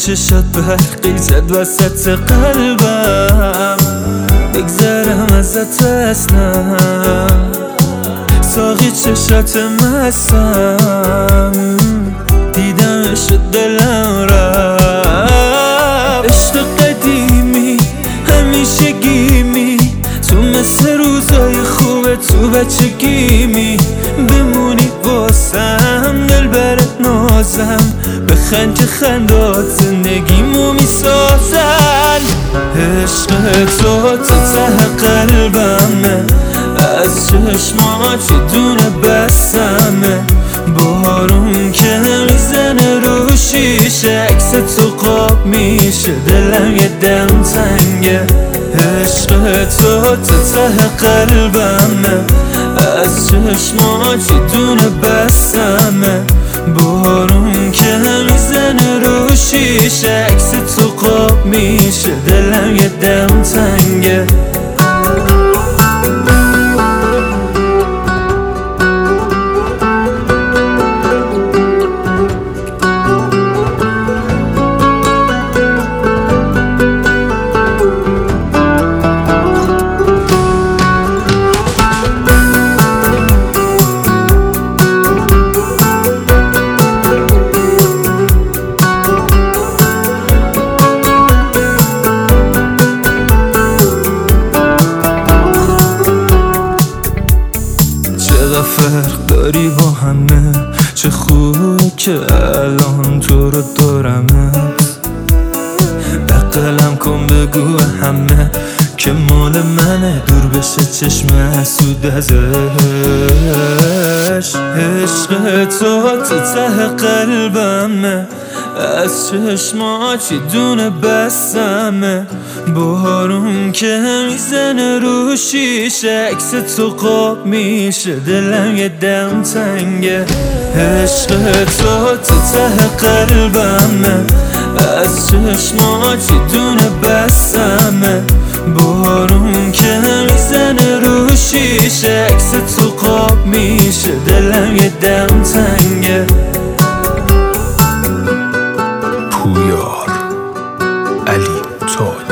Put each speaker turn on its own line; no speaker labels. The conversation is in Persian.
چشات برقی زد وسط قلبم، بگذرم ازت اصلا ساقی چشات مستم، دیدمش دلم رفت. عشق قدیمی همیشه گیمی، تو مثل روزای خوبه تو بچگیمی، بمونی واسم دلبر نازم، بخند که خندات زندگیمو میسازن. عشق تو ته قلبمه، از چشمات یه دونه بسمه، بارون که میزنه رو شیشه، عکس تو قاب میشه دلم یه دم تنگه. عشق تو ته قلبمه، از چشمات یه دونه بسمه، بارون که میزنه رو شیشه، عکس تو قاب میشه دلم یه دم تنگه. فرق داری با همه، چه خوب که الان تو رو دارمت، بغلم کن بگو همه که مال منه، دور بشه چشم حسود ازش. عشق تو ته قلبمه، از چشمات یه دونه بسمه، بارون که میزنه رو شیشه، عکس تو قاب میشه دلم یه دم تنگه. عشق تو ته قلبمه، از چشمات یه دونه بسمه، بارون که میزنه رو شیشه، عکس تو قاب میشه دلم یه دم تنگه.
پویار علی تاج.